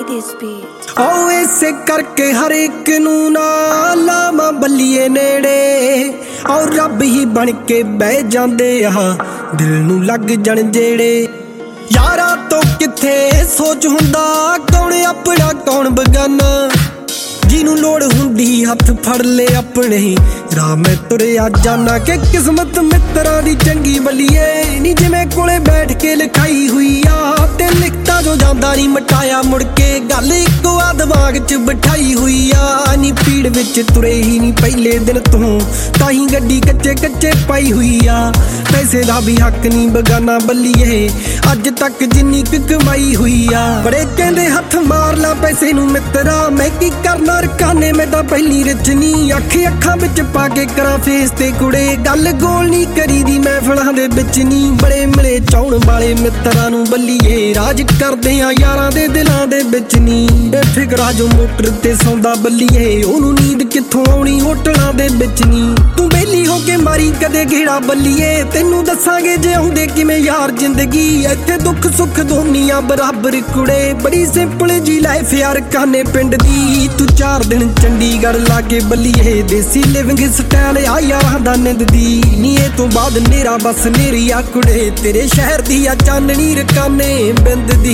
this beat. आओ ऐसे करके हर एक नू ना लामा बल्लीए नेड़े और रब ही बन के बह जांदे आ दिल नू लग जण जेड़े यारा तो किथे सोच हुंदा कौन अपना कौन बगाना जिनू लोड़ हुंदी हथ फड़ ले अपने राह में तुरिया जाना के किस्मत मित्रा दी चंगी बल्लीए नी जिवें कोले बैठ के लिखाई हुई आ ते लिखता जो जांदा नी मटाया मुड़ के गल इक्को आ दिमाग च बिठाई हुई आ नी पीड़ विच तुरे ही नी पहले दिन तों ताही गड्डी कच्चे कच्चे पाई हुई आ पैसे दा भी हक नी बगाना बल्लीए अज तक जिन्नी कमाई हुई आ बड़े कहंदे हथ मार ला पैसे नू मित्रा मैं की करना रकाने मैं तां पहली रचनी अखां विच पा के करा फेस ते कुड़े गल गोल नी करी दी महफिलां दे विच नी बड़े मिले चाउण वाले मित्रां नू बल्लीए राज करदे आ यारां दे दिलां दे विच नी बेफिकरा जो मोटर ते सौंदा बल्लीए ओनू नींद कित्थों आउणी होटलां दे विच नी तू बेली हो के मारी कदे घेड़ा बल्लीए तेनू दसांगे जे आउंदे किवें यार जिंदगी इत्थे दुख सुख दोनियां बराबर कुड़े बड़ी सिंपल जी लाइफ यार काने पिंड दी तू 4 दिन चंडीगढ़ लागे बल्लीए देसी लिविंग स्टाइल आ यारां दा निंद दी नी ए तो बाद नेरा बस नेरी आ कुड़े तेरे शहर दी आ चांदनी रकाने बिंद दी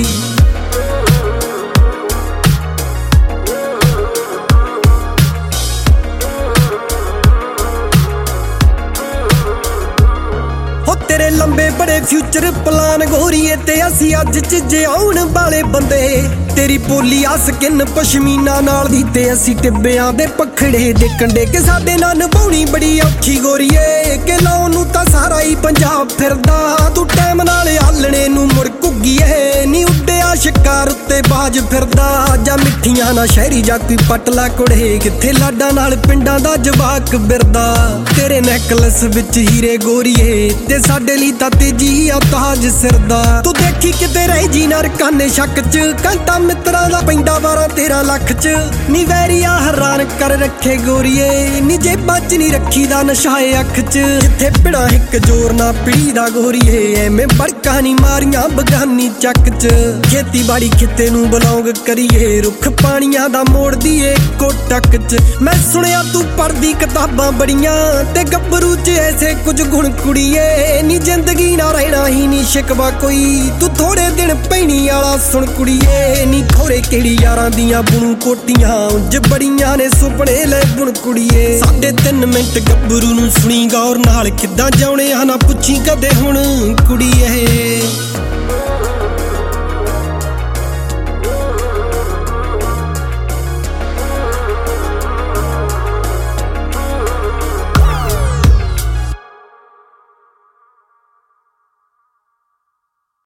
तेरे लंबे बड़े फ्यूचर प्लान गोरीए ते असी अज च जे आउण वाले बंदे तेरी पोली आ स्किन पशमीना नाल दी ते असी टिब्बियां दे पखड़े दे कंडे के साडे नाल निभाउणी बड़ी औखी गोरीए के लाउण नू तां सारा ही पंजाब फिरदा तू टाइम नाल आलणे नू मुड़ घुग्गीए नी उड्डिया शिकार उत्ते बाज फिरदा जा मिठियां ना शहरी जा कोई पटला कुड़े किथे लाडा नाल पिंडां दा जवाक बिरदा तेरे नेकलस विच हीरे गोरीए ते साडे लई तां तेजी आ ताज सिरदा तू देखी किते रह जी ना रकाने शक च घंटा मित्रा दा पैंदा 12-13 लाख च नी वैरिया हैरान कर रखे गोरीए नी जेबां च नी रखी दा नशाए अख च जिथे पिड़ा हिक जोर ना पीड़ी दा गोरीए एवें बड़का नी मारियां बगानी चक च खेती बाड़ी खिते नू बिलोंग करिए रुख पानियां दा मोड़ दीए कोटक च मैं सुनिया तू पढ़दी किताबां बड़ियां ते गब्बरू च ऐसे कुछ गुण कुड़ीए नी जिंदगी ना रहना ही नी शिकवा कोई तू थोड़े दिन पैनी आला सुन कुड़ीए नी खोरे केड़ी यारां दियां बुणू कोटियां उंज बड़ियां ने सुपने ले बुण कुड़ीए 3.5 मिंट गब्बरू नू सुनी गौर नाल किद्दां जाउणे आ ना पुछी कदे हुण कुड़ीए